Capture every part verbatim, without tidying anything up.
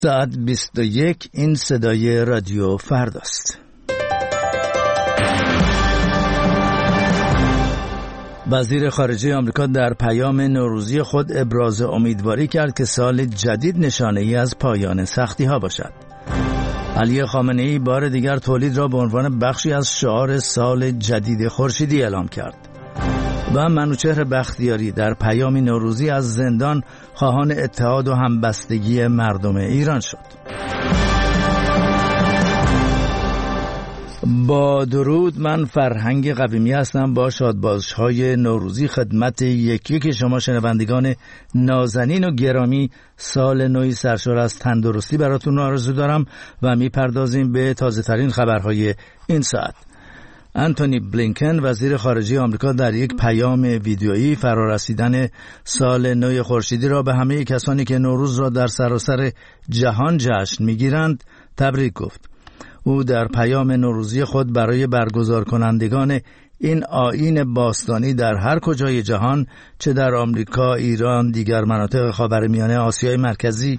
ساعت بیست و یک. این صدای رادیو فرداست. وزیر خارجه آمریکا در پیام نوروزی خود ابراز امیدواری کرد که سال جدید نشانه‌ای از پایان سختی‌ها باشد. علی خامنه‌ای بار دیگر تولید را به عنوان بخشی از شعار سال جدید خورشیدی اعلام کرد. و منوچهر بختیاری در پیام نوروزی از زندان خواهان اتحاد و همبستگی مردم ایران شد. با درود، من فرهنگ قویمی هستم. با شادبازهای نوروزی خدمت یکی که شما شنوندگان نازنین و گرامی سال نوی سرشار از تندرستی براتون آرزو دارم و میپردازیم به تازه ترین خبرهای این ساعت. انتونی بلینکن وزیر خارجه آمریکا در یک پیام ویدیویی فرارسیدن سال نو خورشیدی را به همه کسانی که نوروز را در سراسر جهان جشن می‌گیرند تبریک گفت. او در پیام نوروزی خود برای برگزار کنندگان این آیین باستانی در هر کجای جهان، چه در آمریکا، ایران، دیگر مناطق خاورمیانه، آسیای مرکزی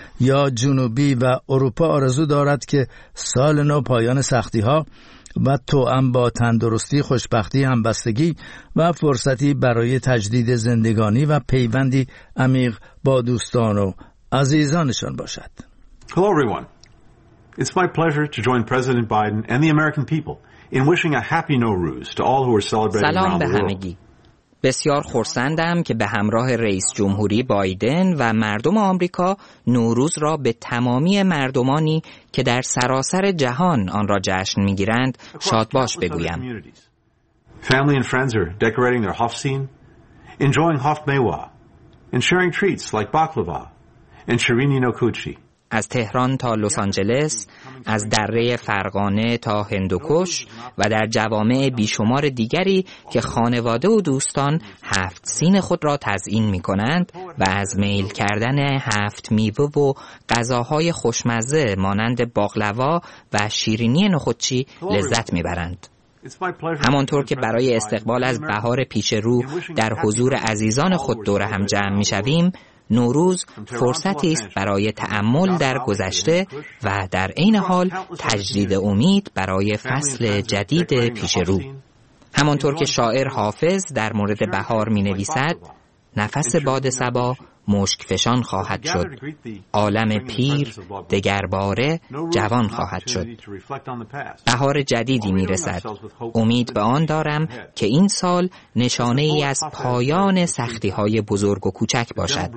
یا جنوبی و اروپا آرزو دارد که سال نو پایان سختی‌ها و توأم با تندرستی، خوشبختی، همبستگی و فرصتی برای تجدید زندگانی و پیوندی عمیق با دوستان و عزیزانشان باشد. Hello everyone. It's my pleasure to join President Biden and the American people in wishing a happy Nowruz to all who are celebrating around the world. سلام به همگی. بسیار خرسندم که به همراه رئیس جمهوری بایدن و مردم آمریکا نوروز را به تمامی مردمانی که در سراسر جهان آن را جشن می‌گیرند شادباش بگویم. Family and friends are decorating their Hofzeen, enjoying Hof Mewa, and sharing treats like baklava and shirini no kuchi. از تهران تا لس آنجلس، از دره فرغانه تا هندوکش و در جوامع بیشمار دیگری که خانواده و دوستان هفت سین خود را تزیین می کنند و از میل کردن هفت میوه و غذاهای خوشمزه مانند باقلوا و شیرینی نخودچی لذت می برند. همانطور که برای استقبال از بهار پیش رو در حضور عزیزان خود دور هم جمع می شویم، نوروز فرصتی است برای تأمل در گذشته و در عین حال تجدید امید برای فصل جدید پیش رو. همانطور که شاعر حافظ در مورد بهار می نویسد: نفس باد صبا مشک فشان خواهد شد، عالم پیر دگرباره جوان خواهد شد. بهار جدیدی می رسد. امید به آن دارم که این سال نشانه ای از پایان سختی های بزرگ و کوچک باشد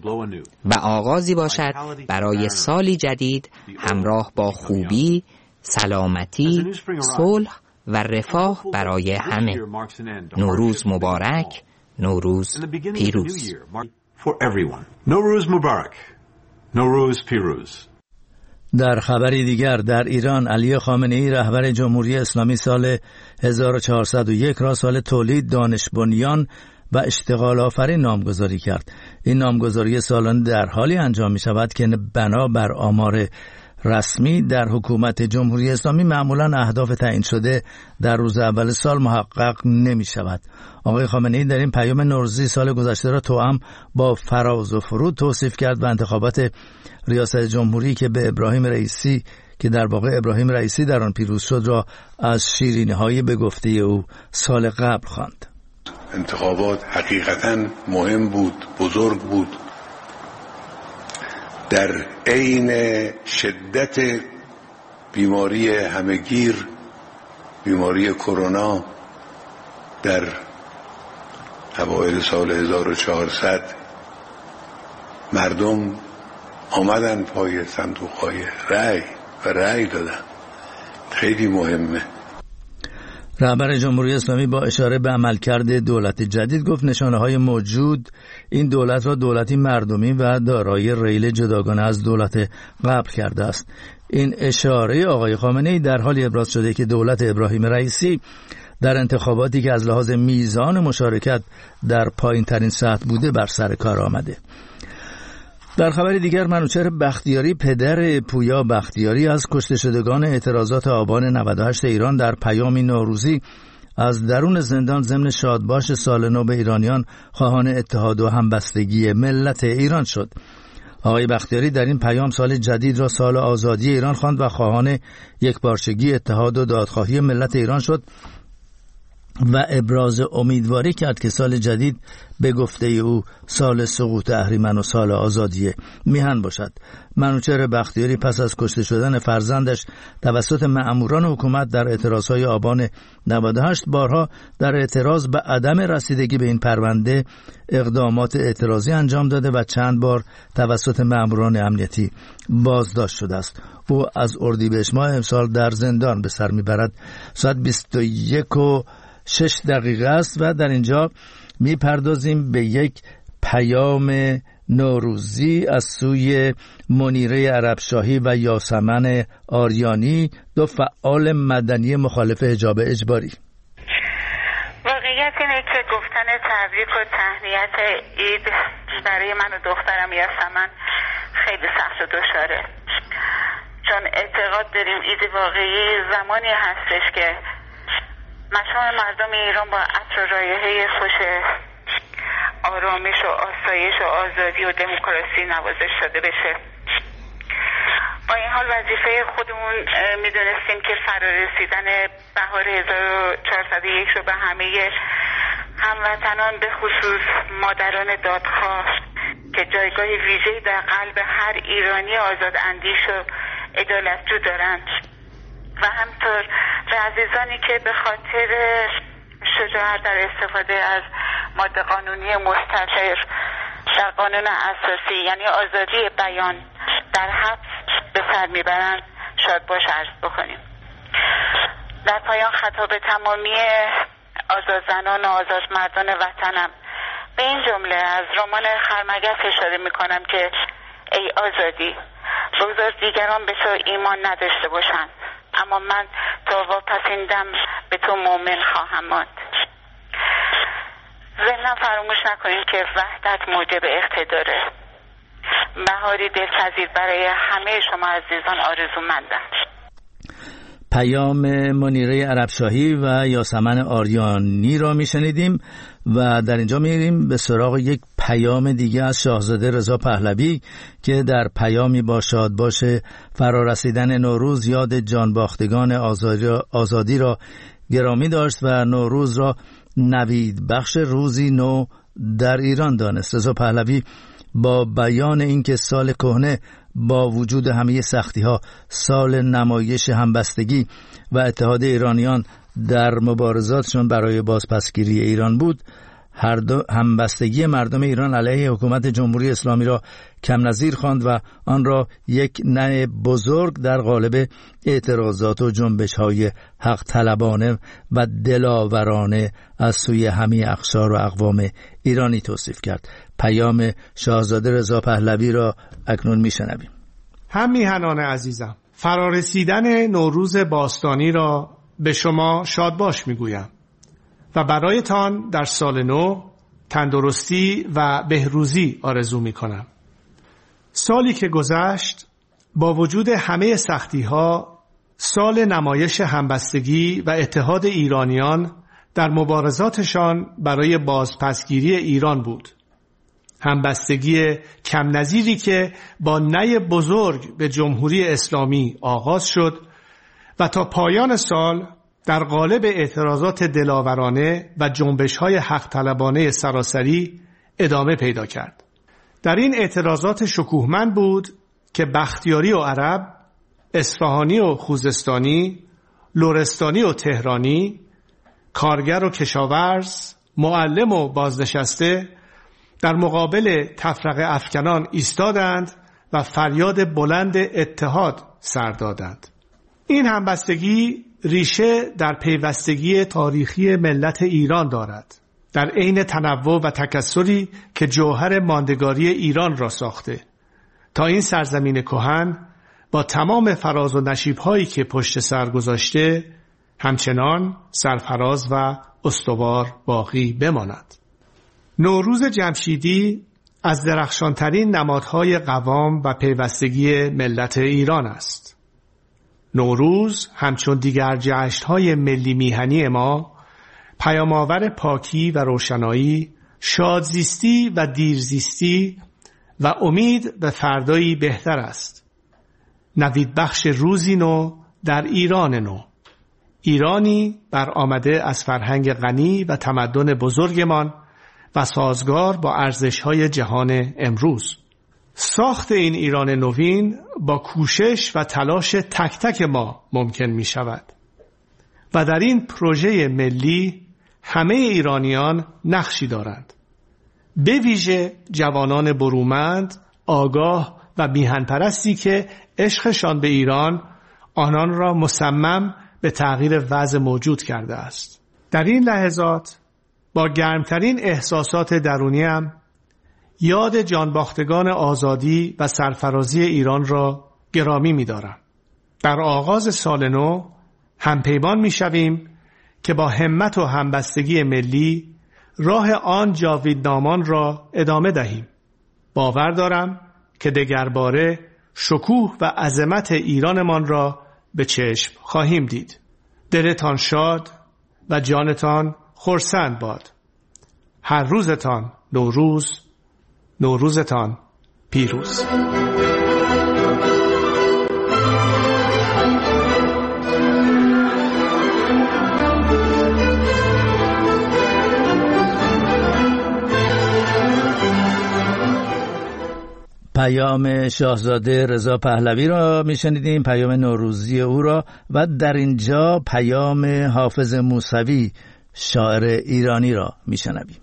و آغازی باشد برای سالی جدید همراه با خوبی، سلامتی، صلح و رفاه برای همه. نوروز مبارک، نوروز پیروز. For everyone. نوروز مبارک. نوروز پیروز. در خبری دیگر، در ایران علی خامنه‌ای رهبر جمهوری اسلامی سال هزار و چهارصد و یک را سال تولید دانش بنیان و اشتغال آفرین نامگذاری کرد. این نامگذاری سالانه در حالی انجام می شود که بنا بر آمار رسمی در حکومت جمهوری اسلامی معمولاً اهداف تعیین شده در روز اول سال محقق نمی شود. آقای خامنه‌ای در این پیام نوروزی سال گذشته را توأم با فراز و فرود توصیف کرد و انتخابات ریاست جمهوری که به ابراهیم رئیسی که در واقع ابراهیم رئیسی در آن پیروز شد را از شیرینی‌های به گفته او سال قبل خواند. انتخابات حقیقتاً مهم بود، بزرگ بود. در عین شدت بیماری همهگیر، بیماری کرونا در اوایل سال هزار و چهارصد، مردم آمدن پای صندوق‌های رأی و رأی دادن. خیلی مهمه. رهبر جمهوری اسلامی با اشاره به عملکرد دولت جدید گفت نشانه‌های موجود این دولت را دولتی مردمی و دارای ریل جداگانه از دولت قبل کرده است. این اشاره آقای خامنه‌ای در حالی ابراز شده که دولت ابراهیم رئیسی در انتخاباتی که از لحاظ میزان مشارکت در پایین ترین سطح بوده بر سر کار آمده. در خبر دیگر، منوچهر بختیاری پدر پویا بختیاری از کشته شدگان اعتراضات آبان نود و هشت ایران در پیامی نوروزی از درون زندان ضمن شادباش سال نو به ایرانیان خواهان اتحاد و همبستگی ملت ایران شد. آقای بختیاری در این پیام سال جدید را سال آزادی ایران خواند و خواهان یکپارچگی، اتحاد و دادخواهی ملت ایران شد و ابراز امیدواری کرد که سال جدید به گفته او سال سقوط اهریمن و سال آزادی میهن باشد. منوچهر بختیاری پس از کشته شدن فرزندش توسط مأموران حکومت در اعتراضهای آبان نود و هشت بارها در اعتراض به عدم رسیدگی به این پرونده اقدامات اعتراضی انجام داده و چند بار توسط مأموران امنیتی بازداشت شده است. او از اردیبهشت ماه امسال در زندان به سر میبرد. ساعت بیست و یک و شش دقیقه است و در اینجا میپردازیم به یک پیام نوروزی از سوی منیره عربشاهی و یاسمن آریانی، دو فعال مدنی مخالف حجاب اجباری. واقعیت اینه که گفتن تبریک و تهنیت عید برای من و دخترم یاسمن خیلی سخت و دشواره، چون اعتقاد داریم عید واقعی زمانی هستش که مشام مردم ایران با عطر و رایحه خوش آرامش و آسایش و آزادی و دموکراسی نوازش شده بشه. با این حال وظیفه خودمون میدونستیم که فرارسیدن بهار هزار و چهارصد و یک رو به همه هموطنان به خصوص مادران دادخواه که جایگاه ویژه‌ای در قلب هر ایرانی آزاد اندیش و عدالتجو دارند و همطور به عزیزانی که به خاطر شجاعت در استفاده از ماده قانونی مستقر در قانون اساسی یعنی آزادی بیان در حبس به سر میبرند شاد باش عرض بکنیم. در پایان خطاب تمامی آزاد زنان و آزاد مردان وطنم به این جمله از رمان خرمگس اشاره میکنم که ای آزادی، بگذار دیگران به تو ایمان نداشته باشند، اما من تا واپس این دم به تو مؤمن خواهم ماند. ضمناً فراموش نکنید که وحدت موجب اقتداره. بهاری دلپذیر برای همه شما عزیزان آرزومندم. پیام منیره عربشاهی و یاسمن آریانی را میشنیدیم و در اینجا میریم به سراغ یک پیام دیگه از شاهزاده رضا پهلوی که در پیامی با شادباش فرارسیدن نوروز یاد جانباختگان آزادی را گرامی داشت و نوروز را نوید بخش روزی نو در ایران دانست. رضا پهلوی با بیان اینکه سال کهنه با وجود همه سختی ها سال نمایش همبستگی و اتحاد ایرانیان در مبارزاتشون برای بازپسگیری ایران بود، هر دو همبستگی مردم ایران علیه حکومت جمهوری اسلامی را کم نظیر خواند و آن را یک نه بزرگ در قالب اعتراضات و جنبش های حق طلبانه و دلاورانه از سوی همه اقشار و اقوام ایرانی توصیف کرد. پیام شاهزاده رضا پهلوی را اکنون میشنویم. هم میهنان عزیزم، فرارسیدن نوروز باستانی را به شما شادباش میگویم و برایتان در سال نو تندرستی و بهروزی آرزو میکنم. سالی که گذشت با وجود همه سختی ها سال نمایش همبستگی و اتحاد ایرانیان در مبارزاتشان برای بازپسگیری ایران بود. همبستگی کم نظیری که با نی بزرگ به جمهوری اسلامی آغاز شد و تا پایان سال در قالب اعتراضات دلاورانه و جنبش‌های حق طلبانه سراسری ادامه پیدا کرد. در این اعتراضات شکوهمند بود که بختیاری و عرب، اصفهانی و خوزستانی، لرستانی و تهرانی، کارگر و کشاورز، معلم و بازنشسته در مقابل تفرقه افکنان ایستادند و فریاد بلند اتحاد سر دادند. این همبستگی ریشه در پیوستگی تاریخی ملت ایران دارد، در عین تنوع و تکثری که جوهر ماندگاری ایران را ساخته، تا این سرزمین کهن با تمام فراز و نشیب‌هایی که پشت سر گذاشته همچنان سرفراز و استوار باقی بماند. نوروز جمشیدی از درخشانترین نمادهای قوام و پیوستگی ملت ایران است. نوروز همچون دیگر جشن‌های ملی میهنی ما پیام‌آور پاکی و روشنایی، شادزیستی و دیرزیستی و امید به فردایی بهتر است. نوید بخش روزی نو در ایران نو، ایرانی برآمده از فرهنگ غنی و تمدن بزرگمان و سازگار با ارزش‌های جهان امروز. ساخت این ایران نوین با کوشش و تلاش تک تک ما ممکن می شود و در این پروژه ملی همه ایرانیان نقشی دارند، به ویژه جوانان برومند، آگاه و میهن پرستی که عشقشان به ایران آنان را مصمم به تغییر وضع موجود کرده است. در این لحظات با گرمترین احساسات درونیم یاد جانباختگان آزادی و سرفرازی ایران را گرامی می دارم. در آغاز سال نو همپیمان می شویم که با همت و همبستگی ملی راه آن جاویدنامان را ادامه دهیم. باور دارم که دگرباره شکوه و عظمت ایرانمان را به چشم خواهیم دید. دلتان شاد و جانتان خرسند باد. هر روزتان نوروز، نوروزتان پیروز. پیام شاهزاده رضا پهلوی را میشنیدیم، پیام نوروزی او را، و در اینجا پیام حافظ موسوی شاعر ایرانی را میشنویم.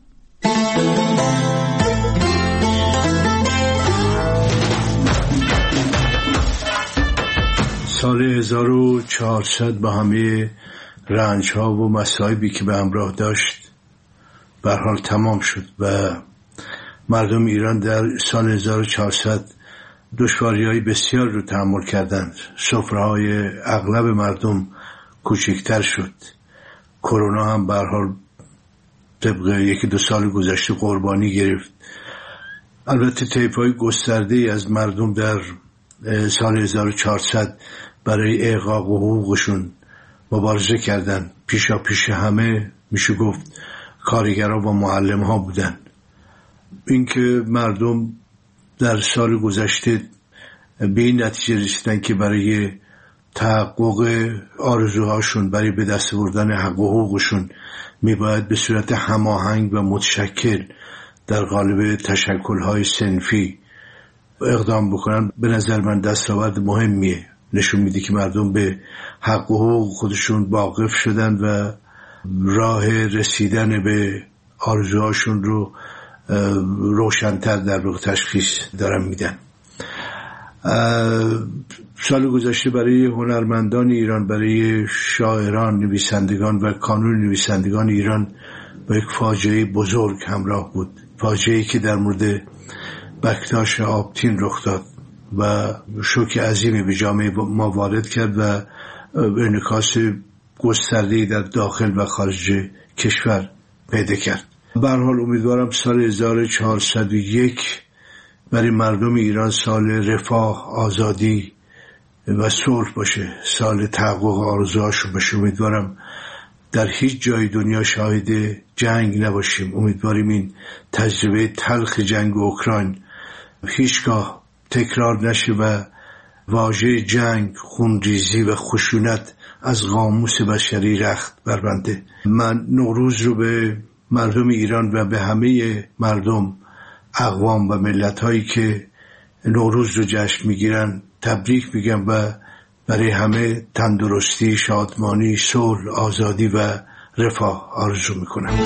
سال هزار و چهارصد با همه رنج‌ها و مصائبی که به همراه داشت به هر حال تمام شد و مردم ایران در سال هزار و چهارصد دشواری‌های بسیار رو تحمل کردند. سفره‌های اغلب مردم کوچکتر شد. کرونا هم به هر حال طبق یکی دو سال گذشته قربانی گرفت. البته طیف‌های گسترده‌ای از مردم در سال هزار و چهارصد برای احقاق حقوقشون مبارزه کردند. پیشا پیش همه میشه گفت کارگرها و معلم‌ها بودند. اینکه مردم در سال گذشته به این نتیجه رسیدن که برای تحقق آرزوهاشون، برای به دست آوردن حق و حقوقشون میباید به صورت هماهنگ و متشکل در قالب تشکل‌های صنفی اقدام بکنن، به نظر من دستاورد مهمیه. نشون میده که مردم به حق و حقوق خودشون واقف شدن و راه رسیدن به آرزوهاشون رو روشن‌تر در واقع تشخیص دارن میدن. سال گذشته برای هنرمندان ایران، برای شاعران، نویسندگان و کانون نویسندگان ایران با یک فاجعه بزرگ همراه بود. فاجعه‌ای که در مورد بکتاش آبتین رخ داد و شوک عظیمی به جامعه ما وارد کرد و انعکاس گسترده‌ای در داخل و خارج کشور پیدا کرد. به هر حال امیدوارم سال هزار و چهارصد و یک برای مردم ایران سال رفاه، آزادی و صلح باشه، سال تحقق آرزوهاشون باشه. امیدوارم در هیچ جای دنیا شاهد جنگ نباشیم. امیدواریم این تجربه تلخ جنگ اوکراین هیچگاه تکرار نشه و واژه جنگ، خونریزی و خشونت از قاموس بشری رخت بربنده. من نوروز رو به مردم ایران و به همه مردم، اقوام و ملت‌هایی که نوروز رو جشن میگیرن تبریک میگم و برای همه تندرستی، شادمانی، صلح، آزادی و رفاه آرزو میکنم.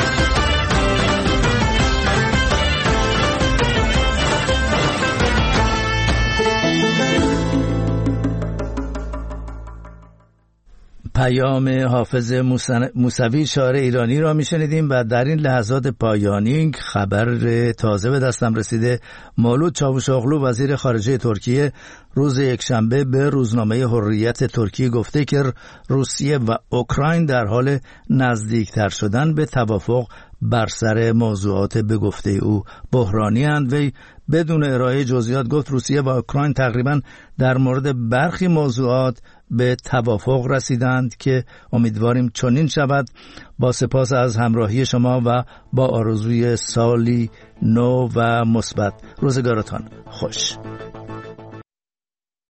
پیام حافظ موسوی شاعر ایرانی را میشنیدیم و در این لحظات پایانی خبر تازه به دستم رسیده. مولود چاوشاغلو وزیر خارجه ترکیه روز یکشنبه به روزنامه حریت ترکیه گفته که روسیه و اوکراین در حال نزدیکتر شدن به توافق بر سر موضوعات به گفته او بحرانی اند. وی بدون ارائه جزئیات گفت روسیه و اوکراین تقریبا در مورد برخی موضوعات به توافق رسیدند که امیدواریم چنین شود. با سپاس از همراهی شما و با آرزوی سالی نو و مثبت. روزگارتان خوش.